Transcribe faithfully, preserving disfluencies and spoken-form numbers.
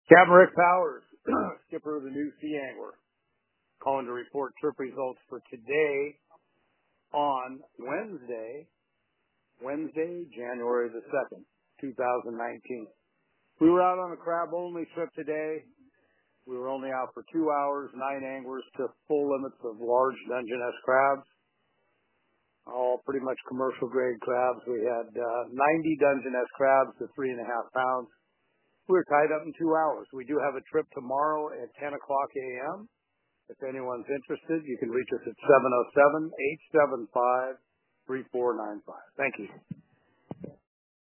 Captain Rick Powers, skipper of the New Sea Angler, calling to report trip results for today on Wednesday, Wednesday, January the second, two thousand nineteen. We were out on a crab-only trip today. We were only out for two hours. Nine anglers took full limits of large Dungeness crabs, all pretty much commercial-grade crabs. We had uh, ninety Dungeness crabs to three and a half pounds. We were tied up in two hours. We do have a trip tomorrow at ten o'clock a.m. If anyone's interested, you can reach us at seven oh seven, eight seven five, three four nine five. Thank you.